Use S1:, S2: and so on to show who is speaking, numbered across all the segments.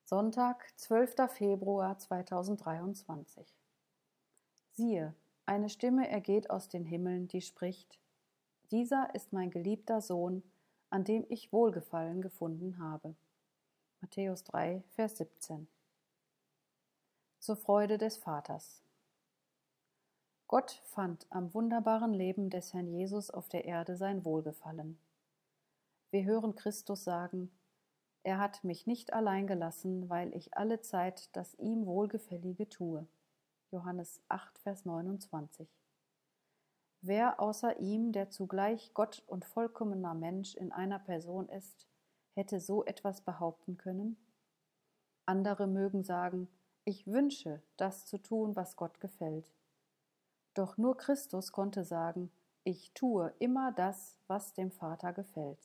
S1: Sonntag, 12. Februar 2023. Siehe, eine Stimme ergeht aus den Himmeln, die spricht: Dieser ist mein geliebter Sohn, an dem ich Wohlgefallen gefunden habe. Matthäus 3, Vers 17. Zur Freude des Vaters. Gott fand am wunderbaren Leben des Herrn Jesus auf der Erde sein Wohlgefallen. Wir hören Christus sagen: Er hat mich nicht allein gelassen, weil ich alle Zeit das ihm Wohlgefällige tue. Johannes 8, Vers 29. Wer außer ihm, der zugleich Gott und vollkommener Mensch in einer Person ist, hätte so etwas behaupten können? Andere mögen sagen: Ich wünsche, das zu tun, was Gott gefällt. Doch nur Christus konnte sagen: Ich tue immer das, was dem Vater gefällt.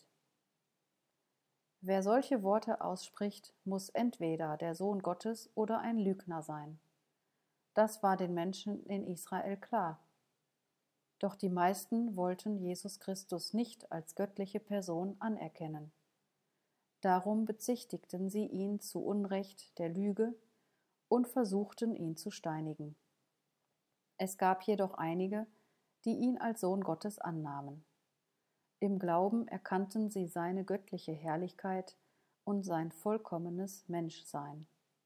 S1: Wer solche Worte ausspricht, muss entweder der Sohn Gottes oder ein Lügner sein. Das war den Menschen in Israel klar. Doch die meisten wollten Jesus Christus nicht als göttliche Person anerkennen. Darum bezichtigten sie ihn zu Unrecht der Lüge und versuchten ihn zu steinigen. Es gab jedoch einige, die ihn als Sohn Gottes annahmen. Im Glauben erkannten sie seine göttliche Herrlichkeit und sein vollkommenes Menschsein.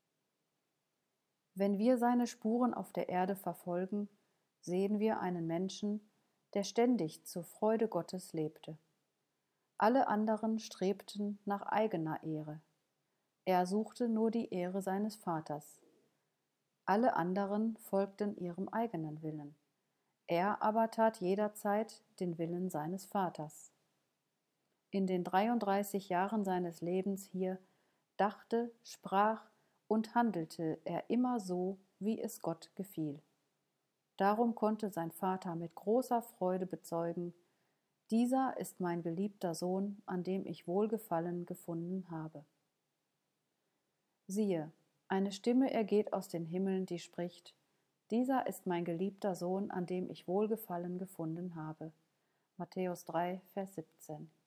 S1: Wenn wir seine Spuren auf der Erde verfolgen, sehen wir einen Menschen, der ständig zur Freude Gottes lebte. Alle anderen strebten nach eigener Ehre. Er suchte nur die Ehre seines Vaters. Alle anderen folgten ihrem eigenen Willen. Er aber tat jederzeit den Willen seines Vaters. In den 33 Jahren seines Lebens hier dachte, sprach und handelte er immer so, wie es Gott gefiel. Darum konnte sein Vater mit großer Freude bezeugen: Dieser ist mein geliebter Sohn, an dem ich Wohlgefallen gefunden habe. Siehe, eine Stimme ergeht aus den Himmeln, die spricht: Dieser ist mein geliebter Sohn, an dem ich Wohlgefallen gefunden habe. Matthäus 3, Vers 17.